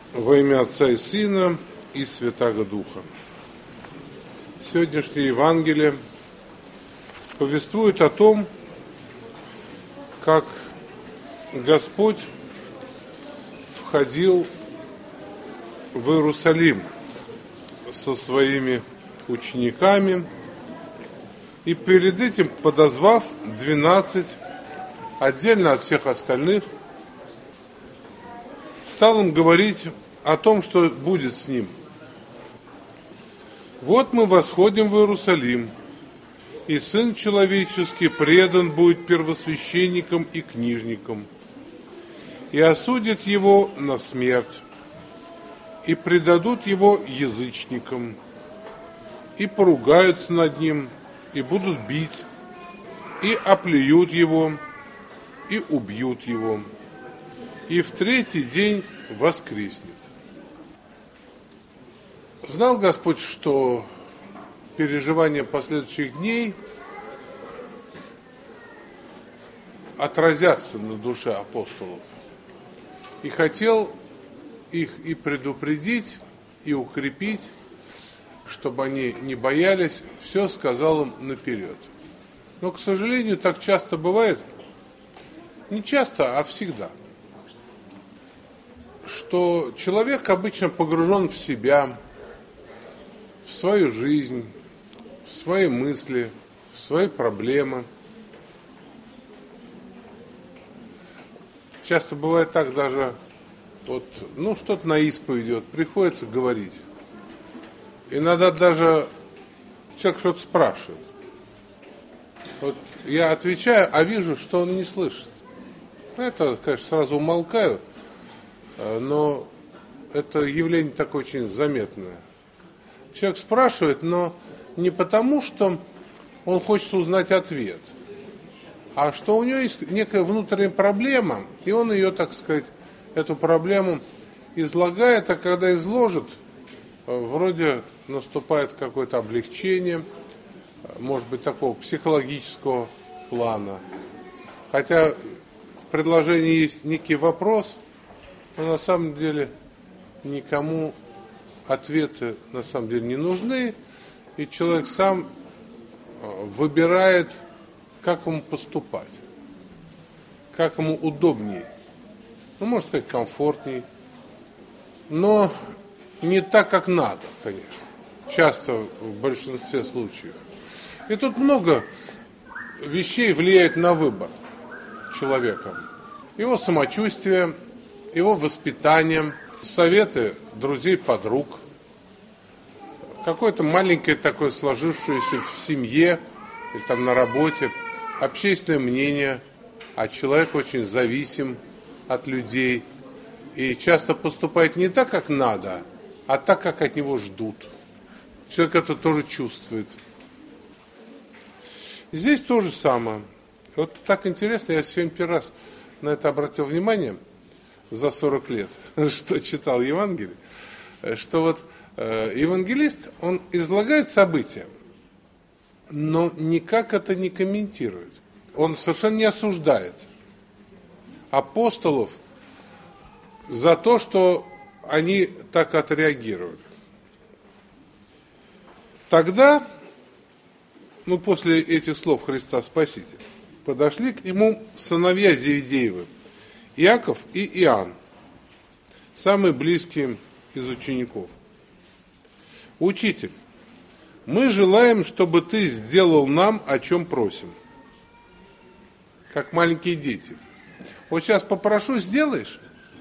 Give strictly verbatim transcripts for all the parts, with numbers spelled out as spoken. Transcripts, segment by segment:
Во имя Отца и Сына и Святаго Духа. Сегодняшнее Евангелие повествует о том, как Господь входил в Иерусалим со своими учениками и перед этим, подозвав двенадцать, отдельно от всех остальных, стал им говорить о том, что будет с ним. Вот мы восходим в Иерусалим, и Сын Человеческий предан будет первосвященникам и книжникам, и осудят его на смерть, и предадут его язычникам, и поругаются над ним, и будут бить, и оплюют его, и убьют его, и в третий день воскреснет. Знал Господь, что переживания последующих дней отразятся на душе апостолов, и хотел их и предупредить, и укрепить, чтобы они не боялись, все сказал им наперед. Но, к сожалению, так часто бывает, не часто, а всегда, что человек обычно погружен в себя, в свою жизнь, в свои мысли, в свои проблемы. Часто бывает так даже, вот, ну, что-то на исповедь идет, приходится говорить. Иногда даже человек что-то спрашивает. Вот я отвечаю, а вижу, что он не слышит. Это, конечно, сразу умолкаю, но это явление такое очень заметное. Человек спрашивает, но не потому, что он хочет узнать ответ, а что у него есть некая внутренняя проблема, и он ее, так сказать, эту проблему излагает, а когда изложит, вроде наступает какое-то облегчение, может быть, такого психологического плана. Хотя в предложении есть некий вопрос, но на самом деле никому ответы на самом деле не нужны, и человек сам выбирает, как ему поступать, как ему удобнее, ну, можно сказать, комфортнее, но не так, как надо, конечно, часто в большинстве случаев. И тут много вещей влияет на выбор человека. Его самочувствие, его воспитание, советы друзей, подруг, какое-то маленькое такое сложившееся в семье или там на работе общественное мнение, а человек очень зависим от людей и часто поступает не так, как надо, а так, как от него ждут. Человек это тоже чувствует. Здесь то же самое. Вот так интересно, я сегодня первый раз на это обратил внимание за сорок лет, что читал Евангелие, что вот э, евангелист, он излагает события, но никак это не комментирует. Он совершенно не осуждает апостолов за то, что они так отреагировали. Тогда, ну, после этих слов Христа Спасителя, подошли к нему сыновья Зеведеевы, Иаков и Иоанн, самые близкие из учеников. Учитель, мы желаем, чтобы ты сделал нам, о чем просим. Как маленькие дети. Вот сейчас попрошу, сделаешь?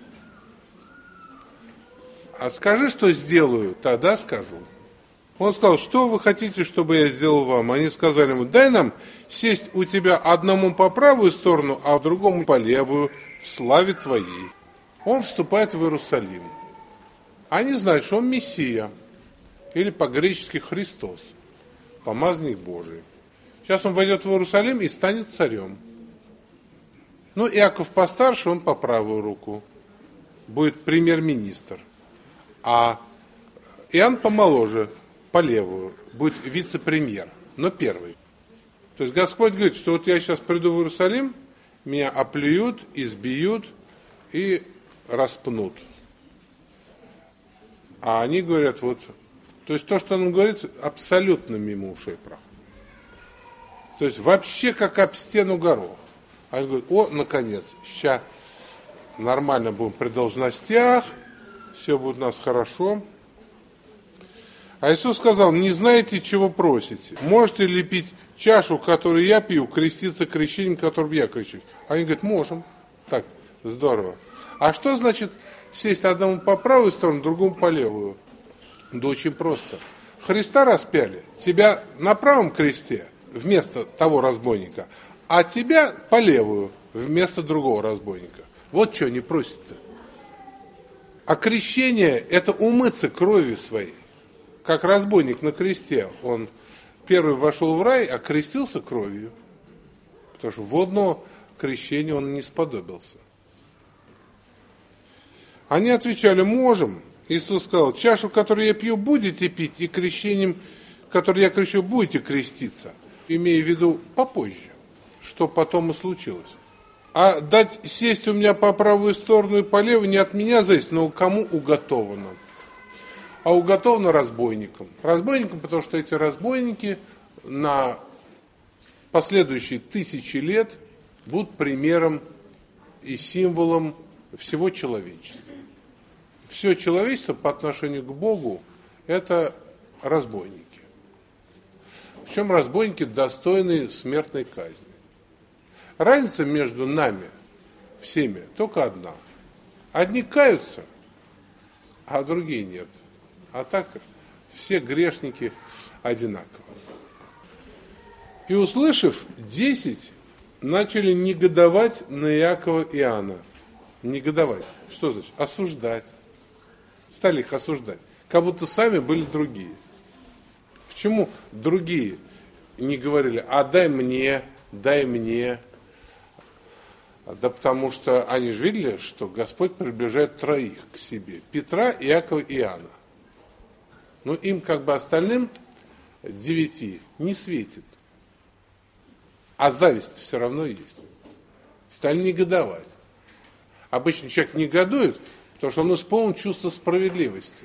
А скажи, что сделаю, тогда скажу. Он сказал, что вы хотите, чтобы я сделал вам? Они сказали ему, дай нам сесть у тебя одному по правую сторону, а другому по левую, в славе твоей. Он вступает в Иерусалим. Они знают, что он Мессия, или по-гречески Христос, помазанник Божий. Сейчас он войдет в Иерусалим и станет царем. Ну, Иаков постарше, он по правую руку, будет премьер-министр. А Иоанн помоложе, по левую, будет вице-премьер, но первый. То есть Господь говорит, что вот я сейчас приду в Иерусалим, меня оплюют, избьют и распнут. А они говорят, вот, то есть то, что он говорит, абсолютно мимо ушей проходит. То есть вообще как об стену горох. Они говорят, о, наконец, сейчас нормально будем при должностях, все будет у нас хорошо. А Иисус сказал, не знаете, чего просите. Можете ли пить чашу, которую я пью, креститься крещением, которым я крещусь? Они говорят, можем. Так, здорово. А что значит сесть одному по правую сторону, другому по левую? Да очень просто. Христа распяли, тебя на правом кресте вместо того разбойника, а тебя по левую вместо другого разбойника. Вот что они просят-то. А крещение – это умыться кровью своей. Как разбойник на кресте, он первый вошел в рай, а крестился кровью, потому что водного крещения он не сподобился. Они отвечали, можем. Иисус сказал, чашу, которую я пью, будете пить, и крещением, которое я крещу, будете креститься. Имея в виду попозже, что потом и случилось. А дать сесть у меня по правую сторону и по левую не от меня зависит, но кому уготовано. А уготовано разбойникам. Разбойникам, потому что эти разбойники на последующие тысячи лет будут примером и символом всего человечества. Все человечество по отношению к Богу – это разбойники. Причем разбойники достойны смертной казни. Разница между нами, всеми, только одна. Одни каются, а другие нет. А так все грешники одинаково. И услышав, десять начали негодовать на Иакова и Иоанна. Негодовать. Что значит? Осуждать. Стали их осуждать. Как будто сами были другие. Почему другие не говорили, а дай мне, дай мне? Да потому что они же видели, что Господь приближает троих к себе. Петра, Иакова и Иоанна. Но им, как бы остальным, девяти, не светит. А зависть все равно есть. Стали негодовать. Обычно человек негодует, потому что он исполнен чувство справедливости.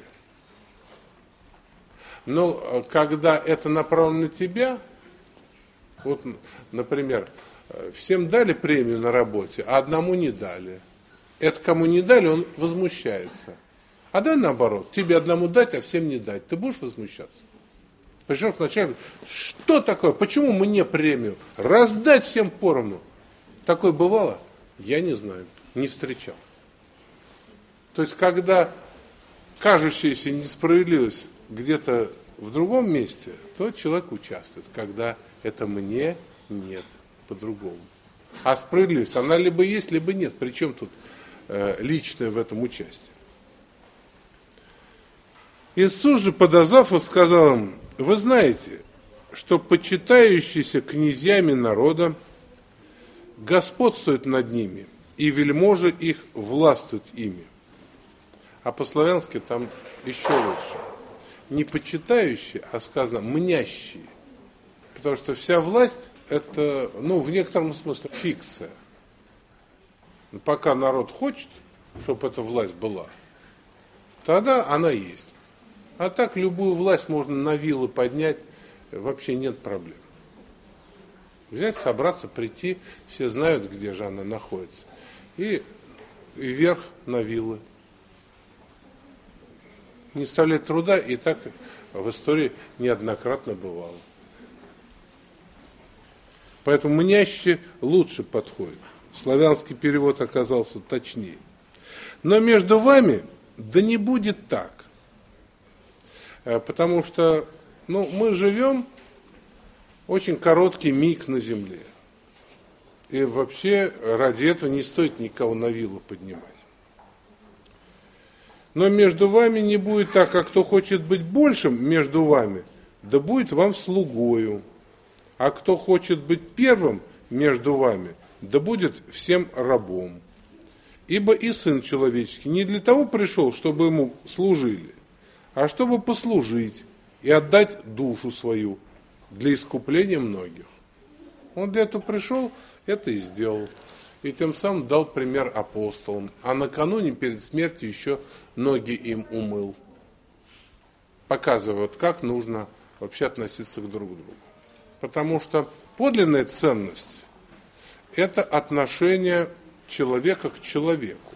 Но когда это направлено на тебя, вот, например, всем дали премию на работе, а одному не дали. Это кому не дали, он возмущается. А дай наоборот, тебе одному дать, а всем не дать. Ты будешь возмущаться? Пришел к начальнику, что такое, почему мне премию? Раздать всем поровну. Такое бывало? Я не знаю, не встречал. То есть, когда кажущаяся несправедливость где-то в другом месте, то человек участвует. Когда это мне нет, по-другому. А справедливость, она либо есть, либо нет. Причем тут э, личное в этом участие. Иисус же, подозвав их, сказал им, вы знаете, что почитающиеся князьями народа господствуют над ними, и вельможи их властвуют ими. А по-славянски там еще лучше. Не почитающие, а сказано мнящие. Потому что вся власть это, ну, в некотором смысле фикция. Пока народ хочет, чтобы эта власть была, тогда она есть. А так любую власть можно на вилы поднять, вообще нет проблем. Взять, собраться, прийти, все знают, где же она находится. И, и вверх на вилы. Не составляет труда, и так в истории неоднократно бывало. Поэтому мняще лучше подходит. Славянский перевод оказался точнее. Но между вами да не будет так. Потому что ну, мы живем очень короткий миг на земле. И вообще ради этого не стоит никого на вилы поднимать. Но между вами не будет так, а кто хочет быть большим между вами, да будет вам слугою. А кто хочет быть первым между вами, да будет всем рабом. Ибо и Сын Человеческий не для того пришел, чтобы ему служили, а чтобы послужить и отдать душу свою для искупления многих. Он для этого пришел, это и сделал. И тем самым дал пример апостолам. А накануне перед смертью еще ноги им умыл. показывая, вот как нужно вообще относиться к друг другу. Потому что подлинная ценность – это отношение человека к человеку.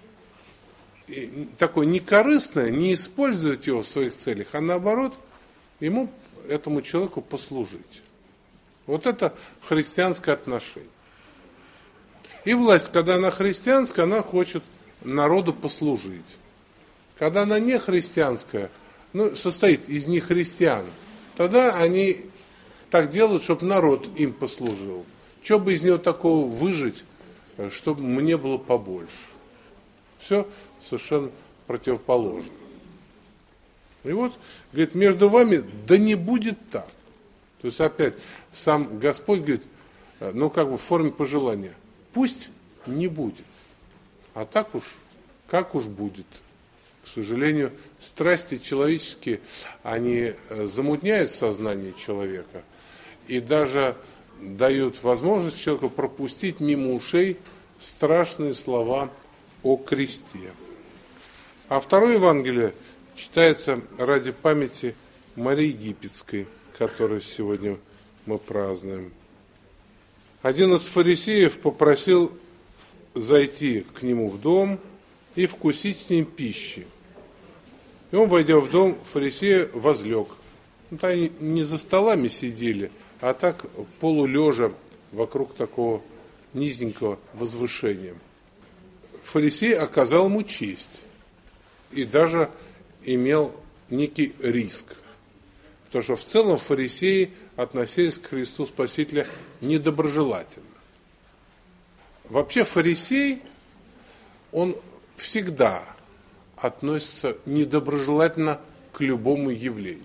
И такое некорыстное, не использовать его в своих целях, а наоборот, ему, этому человеку послужить. Вот это христианское отношение. И власть, когда она христианская, она хочет народу послужить. Когда она не христианская, ну, состоит из нехристиан, тогда они так делают, чтобы народ им послужил. Что бы из него такого выжить, чтобы мне было побольше. Все совершенно противоположно. И вот, говорит, между вами да не будет так. То есть опять сам Господь говорит, ну как бы в форме пожелания, пусть не будет. А так уж, как уж будет. К сожалению, страсти человеческие, они замутняют сознание человека и даже дают возможность человеку пропустить мимо ушей страшные слова о кресте. А второе Евангелие читается ради памяти Марии Египетской, которую сегодня мы празднуем. Один из фарисеев попросил зайти к нему в дом и вкусить с ним пищи. И он, войдя в дом, фарисея возлег. Ну, там они не за столами сидели, а так полулежа вокруг такого низенького возвышения. Фарисей оказал ему честь и даже имел некий риск. Потому что в целом фарисеи относились к Христу Спасителя недоброжелательно. Вообще фарисей, он всегда относится недоброжелательно к любому явлению.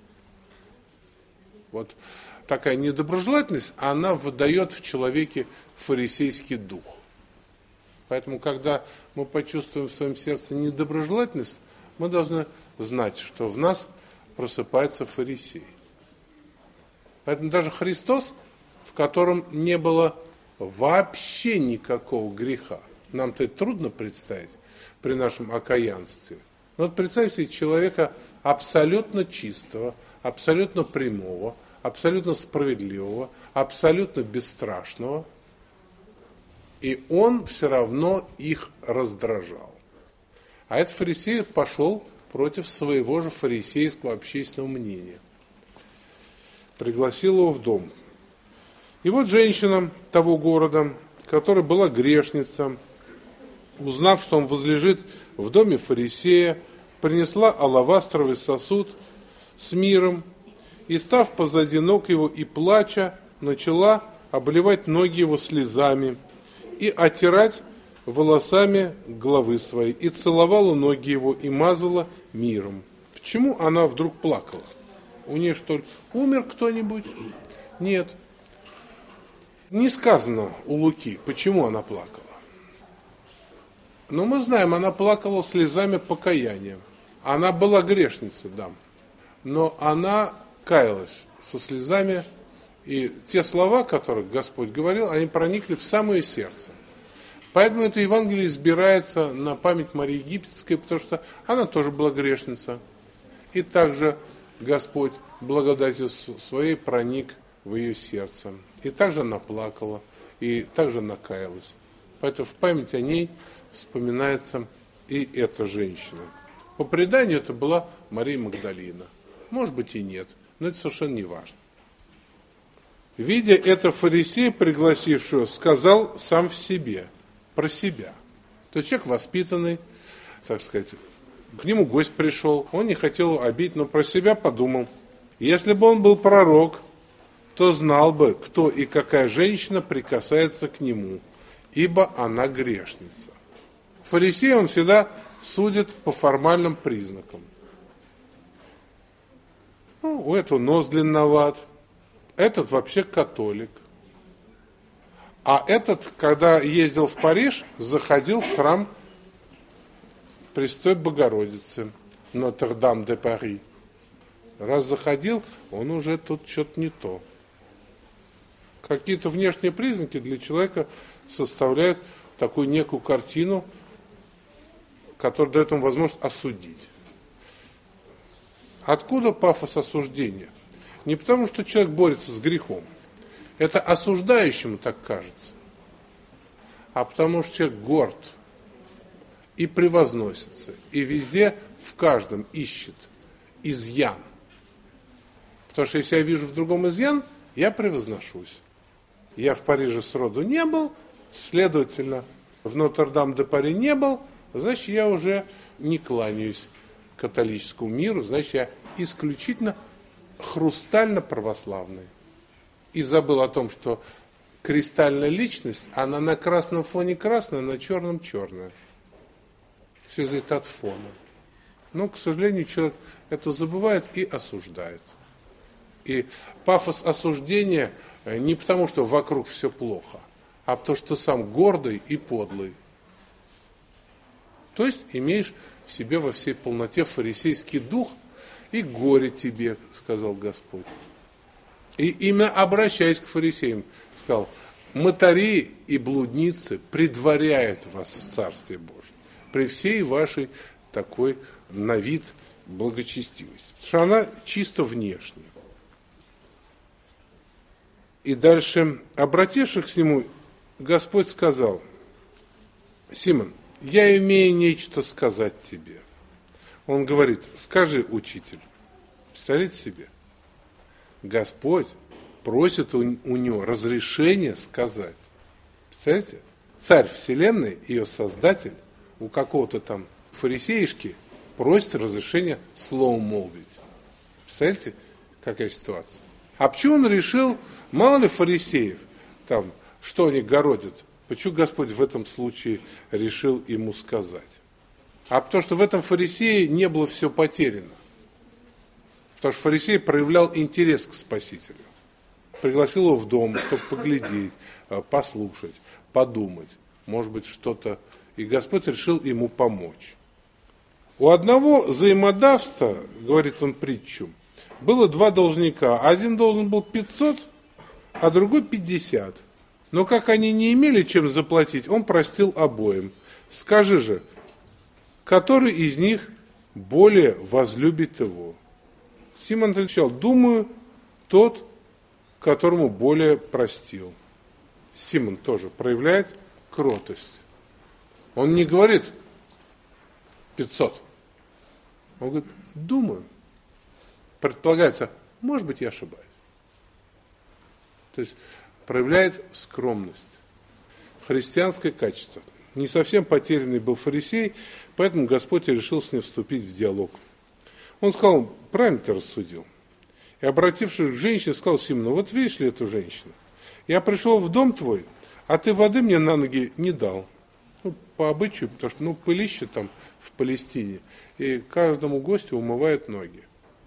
Вот такая недоброжелательность, она выдает в человеке фарисейский дух. Поэтому, когда мы почувствуем в своем сердце недоброжелательность, мы должны знать, что в нас просыпается фарисей. Поэтому даже Христос, в котором не было вообще никакого греха, нам-то это трудно представить при нашем окаянстве. Но вот представьте себе человека абсолютно чистого, абсолютно прямого, абсолютно справедливого, абсолютно бесстрашного, и он все равно их раздражал. А этот фарисей пошел против своего же фарисейского общественного мнения. Пригласил его в дом. И вот женщина того города, которая была грешница, узнав, что он возлежит в доме фарисея, принесла алавастровый сосуд с миром и, став позади ног его и плача, начала обливать ноги его слезами и оттирать волосами головы своей, и целовала ноги его, и мазала миром. Почему она вдруг плакала? У нее что ли умер кто-нибудь? Нет. Не сказано у Луки, почему она плакала. Но мы знаем, она плакала слезами покаяния. Она была грешницей, да. Но она каялась со слезами, и те слова, которые Господь говорил, они проникли в самое сердце. Поэтому это Евангелие избирается на память Марии Египетской, потому что она тоже была грешница. И также Господь благодатью своей проник в ее сердце. И также она плакала, и также она каялась. Поэтому в память о ней вспоминается и эта женщина. По преданию это была Мария Магдалина. Может быть и нет, но это совершенно не важно. Видя это, фарисей, пригласившего, сказал сам в себе, про себя. То есть человек воспитанный, так сказать, к нему гость пришел, он не хотел обидеть, но про себя подумал. Если бы он был пророк, то знал бы, кто и какая женщина прикасается к нему, ибо она грешница. Фарисей, он всегда судит по формальным признакам. Ну, у этого нос длинноват, этот вообще католик. А этот, когда ездил в Париж, заходил в храм Престой Богородицы, Нотр-Дам-де-Пари. Раз заходил, он уже тут что-то не то. Какие-то внешние признаки для человека составляют такую некую картину, которая дает ему возможность осудить. Откуда пафос осуждения? Не потому, что человек борется с грехом. Это осуждающему так кажется. А потому что человек горд и превозносится, и везде, в каждом ищет изъян. Потому что если я вижу в другом изъян, я превозношусь. Я в Париже сроду не был, следовательно, в Нотр-Дам-де-Пари не был, значит, я уже не кланяюсь католическому миру, значит, я исключительно хрустально-православный. И забыл о том, что кристальная личность, она на красном фоне красная, на черном черная. Все зависит от фона. Но, к сожалению, человек это забывает и осуждает. И пафос осуждения не потому, что вокруг все плохо, а потому, что сам гордый и подлый. То есть имеешь в себе во всей полноте фарисейский дух, и горе тебе, сказал Господь. И именно обращаясь к фарисеям, сказал: мытари и блудницы предваряют вас в Царстве Божьем при всей вашей такой на вид благочестивости. Потому что она чисто внешняя. И дальше, обратившись к нему, Господь сказал: Симон, я имею нечто сказать тебе. Он говорит: скажи, учитель. Представляете себе? Господь просит у, у него разрешения сказать. Представляете? Царь вселенной, ее создатель, у какого-то там фарисеишки просит разрешения словом молвить. Представляете, какая ситуация? А почему он решил, мало ли фарисеев, там, что они городят, почему Господь в этом случае решил ему сказать? А потому что в этом фарисее не было все потеряно. Потому что фарисей проявлял интерес к Спасителю. Пригласил его в дом, чтобы поглядеть, послушать, подумать. Может быть, что-то. И Господь решил ему помочь. У одного взаимодавства, говорит он притчу, было два должника. Один должен был пятьсот, а другой пятьдесят. Но как они не имели чем заплатить, он простил обоим. Скажи же, который из них более возлюбит его? Симон отвечал: думаю, тот, которому более простил. Симон тоже проявляет кротость. Он не говорит пятьсот. Он говорит: думаю. Предполагается, может быть, я ошибаюсь. То есть проявляет скромность. Христианское качество. Не совсем потерянный был фарисей, поэтому Господь решил с ним вступить в диалог. Он сказал: правильно ты рассудил. И, обратившись к женщине, сказал Симону: вот видишь ли эту женщину? Я пришел в дом твой, а ты воды мне на ноги не дал. Ну, по обычаю, потому что ну, пылище там в Палестине, и каждому гостю умывают ноги.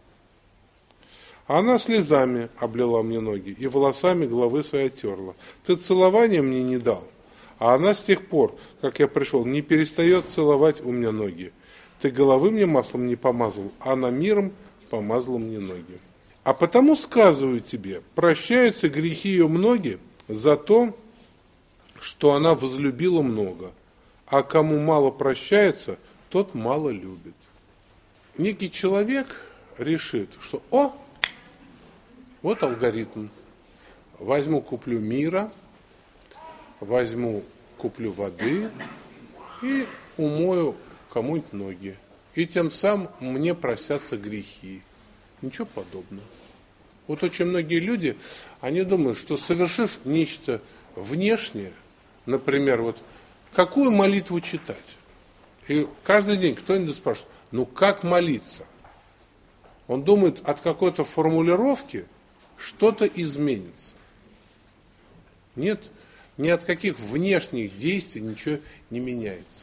А она слезами облила мне ноги и волосами головы своей оттерла. Ты целования мне не дал. А она с тех пор, как я пришел, не перестает целовать у меня ноги. Ты головы мне маслом не помазал, а она миром помазала мне ноги. А потому сказываю тебе, прощаются грехи ее многие за то, что она возлюбила много. А кому мало прощается, тот мало любит. Некий человек решит, что о, вот алгоритм. Возьму, куплю мира, возьму, куплю воды и умою кому-нибудь ноги. И тем самым мне простятся грехи. Ничего подобного. Вот очень многие люди, они думают, что совершив нечто внешнее, например, вот какую молитву читать? И каждый день кто-нибудь спрашивает: ну как молиться? Он думает, от какой-то формулировки что-то изменится. Нет, ни от каких внешних действий ничего не меняется.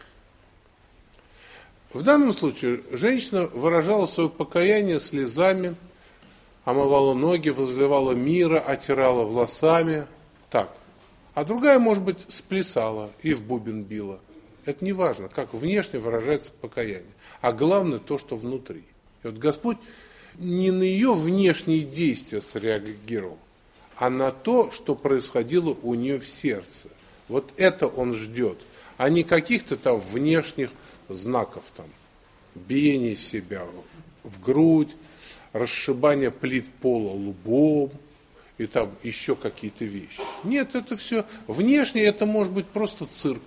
В данном случае женщина выражала свое покаяние слезами, омывала ноги, возливала мира, оттирала волосами. Так. А другая, может быть, сплясала и в бубен била. Это не важно, как внешне выражается покаяние. А главное то, что внутри. И вот Господь не на ее внешние действия среагировал, а на то, что происходило у нее в сердце. Вот это Он ждет, а не каких-то там внешних знаков там. биение себя в грудь, расшибание плит пола лбом и там еще какие-то вещи. Нет, это все внешне, это может быть просто цирк.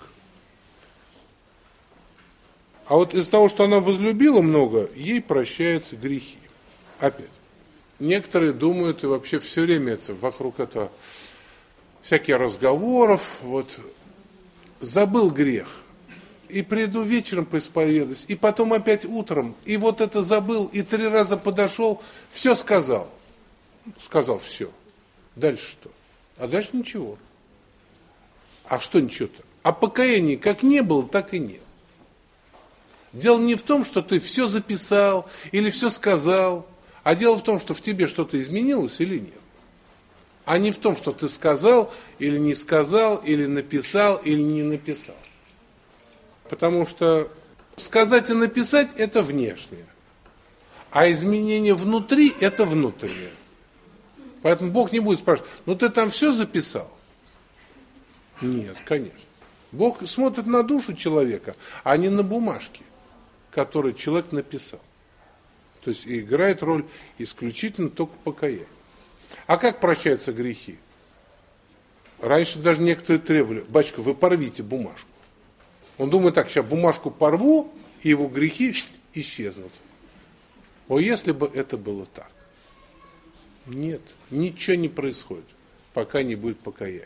А вот из-за того, что она возлюбила много, ей прощаются грехи. Опять. Некоторые думают, и вообще все время это вокруг этого всякие разговоров, вот, забыл грех, и приду вечером поисповедуюсь, и потом опять утром, и вот это забыл, и три раза подошел, все сказал. Сказал все. Дальше что? А дальше ничего. А что ничего-то? А покаяния как не было, так и нет. Дело не в том, что ты все записал или все сказал, а дело в том, что в тебе что-то изменилось или нет. А не в том, что ты сказал или не сказал, или написал, или не написал. Потому что сказать и написать – это внешнее, а изменение внутри – это внутреннее. Поэтому Бог не будет спрашивать, ну ты там все записал? Нет, конечно. Бог смотрит на душу человека, а не на бумажки, которые человек написал. То есть играет роль исключительно только покаяния. А как прощаются грехи? Раньше даже некоторые требовали, батюшка, вы порвите бумажку. Он думает так, сейчас бумажку порву, и его грехи исчезнут. О, если бы это было так. Нет, ничего не происходит, пока не будет покаяния.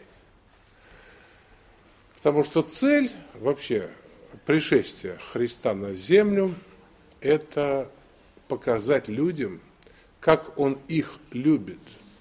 Потому что цель вообще пришествия Христа на землю – это показать людям, как Он их любит.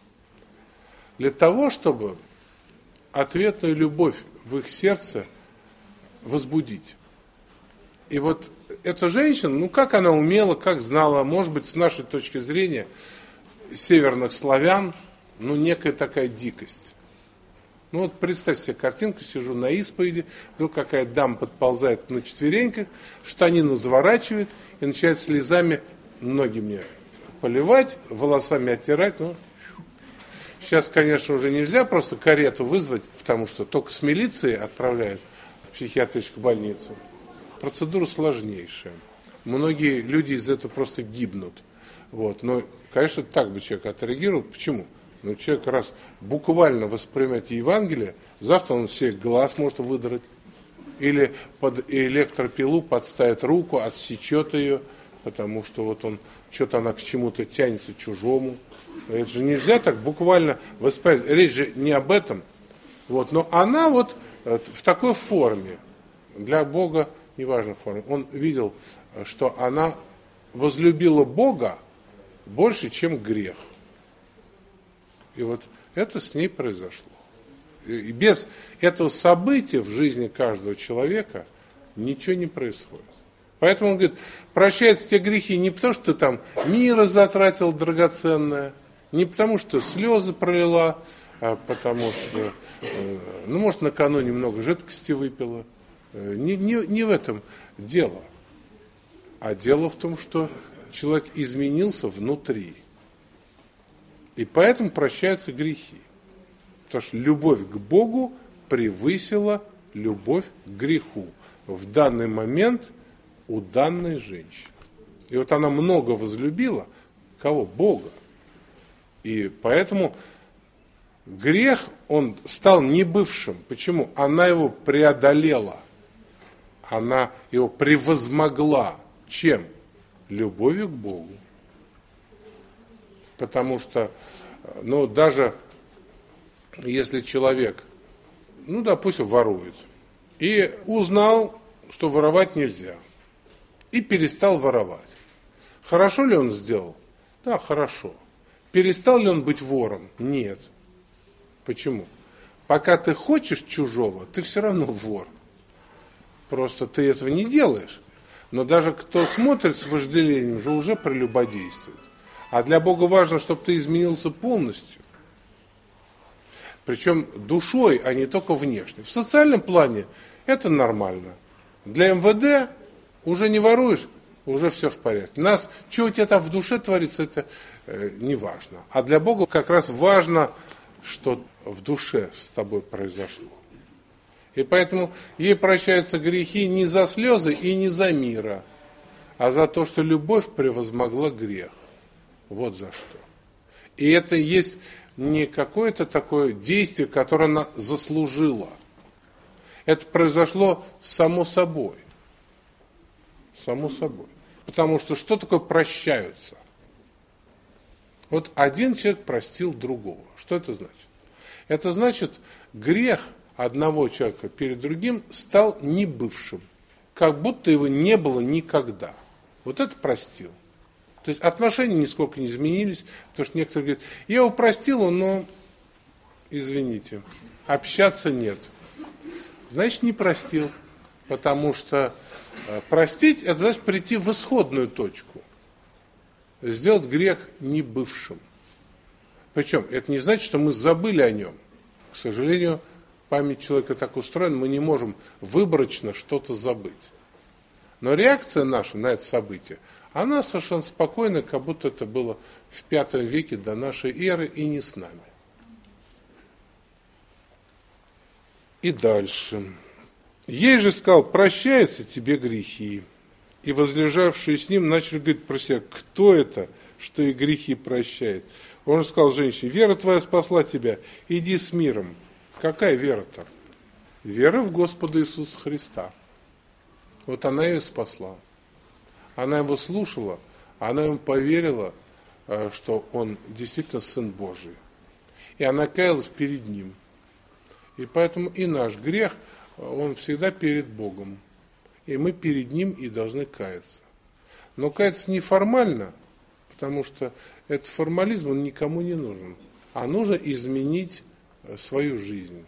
Для того, чтобы ответную любовь в их сердце возбудить. И вот эта женщина, ну как она умела, как знала, может быть, с нашей точки зрения, северных славян, ну некая такая дикость. Ну вот представьте себе картинку, сижу на исповеди, вдруг какая-то дама подползает на четвереньках, штанину заворачивает и начинает слезами ноги мне поливать, волосами оттирать. Ну, сейчас, конечно, уже нельзя просто карету вызвать, потому что только с милицией отправляют в психиатрическую больницу. Процедура сложнейшая. Многие люди из этого просто гибнут. Вот. Но, конечно, так бы человек отреагировал. Почему? Ну, человек раз буквально воспринимает Евангелие, завтра он себе глаз может выдрать. Или под электропилу подставит руку, отсечет ее, потому что вот он, что-то она к чему-то тянется чужому. Это же нельзя так буквально воспринять. Речь же не об этом. Вот. Но она вот в такой форме, для Бога неважно форма, он видел, что она возлюбила Бога больше, чем грех. И вот это с ней произошло. И без этого события в жизни каждого человека ничего не происходит. Поэтому он говорит, прощаются те грехи не потому, что ты там мира затратил драгоценное, не потому, что слезы пролила, а потому что, ну, может, накануне много жидкости выпила. Не, не, не в этом дело. А дело в том, что человек изменился внутри. И поэтому прощаются грехи. Потому что любовь к Богу превысила любовь к греху в данный момент у данной женщины. И вот она много возлюбила кого? Бога. И поэтому грех, он стал небывшим. Почему? Она его преодолела. Она его превозмогла. Чем? Любовью к Богу. Потому что, ну, даже если человек, ну, допустим, ворует, и узнал, что воровать нельзя, и перестал воровать. Хорошо ли он сделал? Да, хорошо. Перестал ли он быть вором? Нет. Почему? Пока ты хочешь чужого, ты все равно вор. Просто ты этого не делаешь. Но даже кто смотрит с вожделением, же уже прелюбодействует. А для Бога важно, чтобы ты изменился полностью. Причем душой, а не только внешне. В социальном плане это нормально. Для эм вэ дэ уже не воруешь, уже все в порядке. Нас, что у тебя там в душе творится, это э, не важно. А для Бога как раз важно, что в душе с тобой произошло. И поэтому ей прощаются грехи не за слезы и не за мира, а за то, что любовь превозмогла грех. Вот за что. И это есть не какое-то такое действие, которое она заслужила. Это произошло само собой. Само собой. Потому что что такое прощаются? Вот один человек простил другого. Что это значит? Это значит, грех одного человека перед другим стал небывшим. Как будто его не было никогда. Вот это простил. То есть отношения нисколько не изменились, потому что некоторые говорят, я его простил, но, извините, общаться нет. Значит, не простил, потому что простить, это значит прийти в исходную точку, сделать грех небывшим. Причем это не значит, что мы забыли о нем. К сожалению, память человека так устроена, мы не можем выборочно что-то забыть. Но реакция наша на это событие, она совершенно спокойна, как будто это было в пятом веке до нашей эры и не с нами. И дальше. Ей же сказал, прощаются тебе грехи. И возлежавшие с ним начали говорить про себя, кто это, что и грехи прощает. Он же сказал женщине, вера твоя спасла тебя, иди с миром. Какая вера-то? Вера в Господа Иисуса Христа. Вот она ее спасла. Она его слушала, она ему поверила, что он действительно Сын Божий. И она каялась перед ним. И поэтому и наш грех, он всегда перед Богом. И мы перед ним и должны каяться. Но каяться не формально, потому что этот формализм, он никому не нужен. А нужно изменить свою жизнь.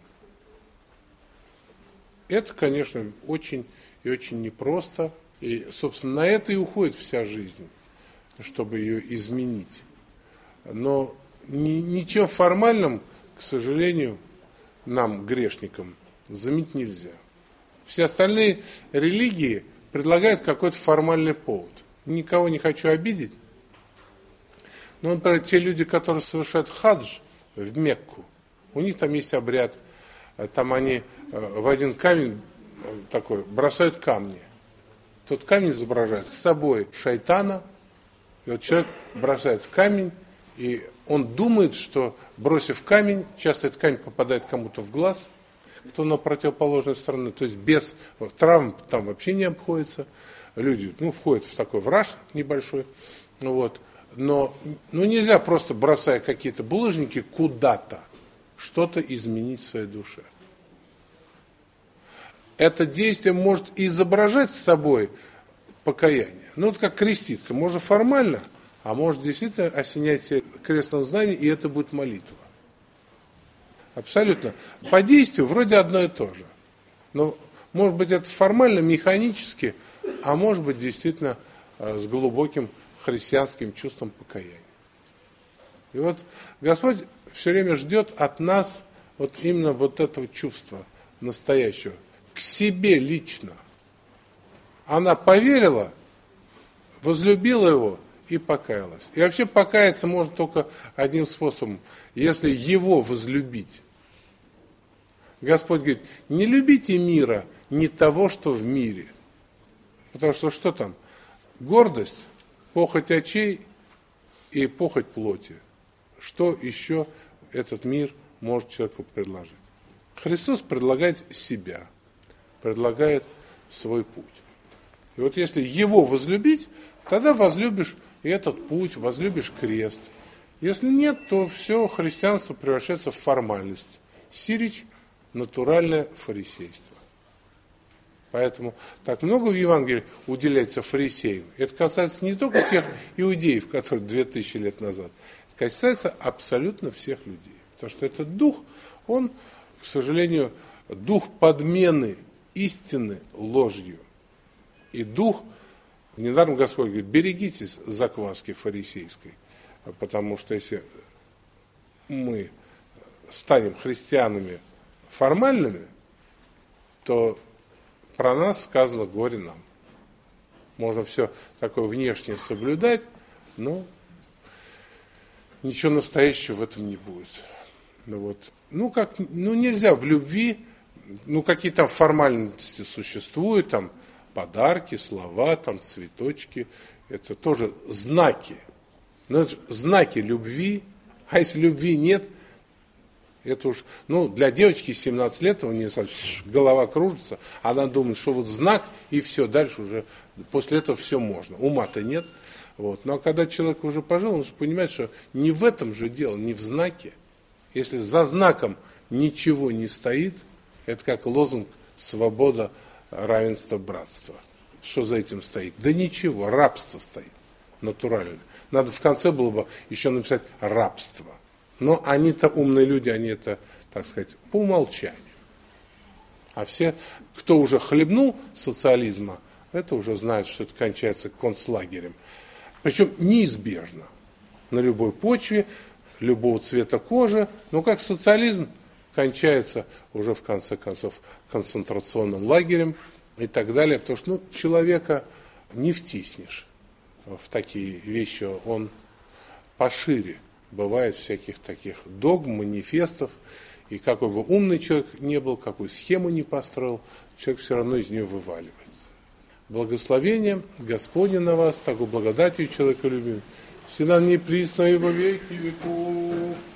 Это, конечно, очень и очень непросто. И, собственно, на это и уходит вся жизнь, чтобы ее изменить. Но ни, ничем формальным, к сожалению, нам, грешникам, заменить нельзя. Все остальные религии предлагают какой-то формальный повод. Никого не хочу обидеть. Но, например, те люди, которые совершают хадж в Мекку, у них там есть обряд, там они в один камень такой бросают камни. Тот камень изображает с собой шайтана, и вот человек бросает в камень, и он думает, что, бросив камень, часто этот камень попадает кому-то в глаз, кто на противоположной стороне, то есть без травм там вообще не обходится. Люди, ну, входят в такой враж небольшой, вот. Но ну, нельзя просто, бросая какие-то булыжники, куда-то что-то изменить в своей душе. Это действие может изображать с собой покаяние. Ну, вот как креститься. Можно формально, а может действительно осенять себя крестным знаменем, и это будет молитва. Абсолютно. По действию вроде одно и то же. Но может быть это формально, механически, а может быть действительно с глубоким христианским чувством покаяния. И вот Господь все время ждет от нас вот именно вот этого чувства настоящего. К себе лично. Она поверила, возлюбила его и покаялась. И вообще покаяться можно только одним способом, если его возлюбить. Господь говорит, не любите мира, не того, что в мире. Потому что что там? Гордость, похоть очей и похоть плоти. Что еще этот мир может человеку предложить? Христос предлагает себя, предлагает свой путь. И вот если его возлюбить, тогда возлюбишь и этот путь, возлюбишь крест. Если нет, то все христианство превращается в формальность. Сирич – натуральное фарисейство. Поэтому так много в Евангелии уделяется фарисеям. Это касается не только тех иудеев, которые две тысячи лет назад. Это касается абсолютно всех людей. Потому что этот дух, он, к сожалению, дух подмены истины ложью. И дух, недаром Господь говорит, берегитесь закваски фарисейской. Потому что если мы станем христианами формальными, то про нас сказано горе нам. Можно все такое внешнее соблюдать, но ничего настоящего в этом не будет. Ну, вот. ну, как, ну нельзя в любви, ну какие там формальности существуют, там подарки, слова, там, цветочки. Это тоже знаки. Но это же знаки любви. А если любви нет, это уж, ну, для девочки семнадцать лет, у нее голова кружится, она думает, что вот знак, и все, дальше уже, после этого все можно. Ума-то нет. Вот. Но когда человек уже пожил, он же понимает, что не в этом же дело, не в знаке. Если за знаком ничего не стоит, это как лозунг «свобода, равенство, братство». Что за этим стоит? Да ничего, рабство стоит, натурально. Надо в конце было бы еще написать «рабство». Но они-то умные люди, они это, так сказать, по умолчанию. А все, кто уже хлебнул социализма, это уже знают, что это кончается концлагерем. Причем неизбежно. На любой почве, любого цвета кожи. Но как социализм кончается уже в конце концов концентрационным лагерем и так далее. Потому что ну, человека не втиснешь в такие вещи. Он пошире. Бывает всяких таких догм, манифестов. И какой бы умный человек не был, какую схему не построил, человек все равно из нее вываливается. Благословение Господне на вас, такой благодатью человеколюбивым, всегда неприсно и во веки веков.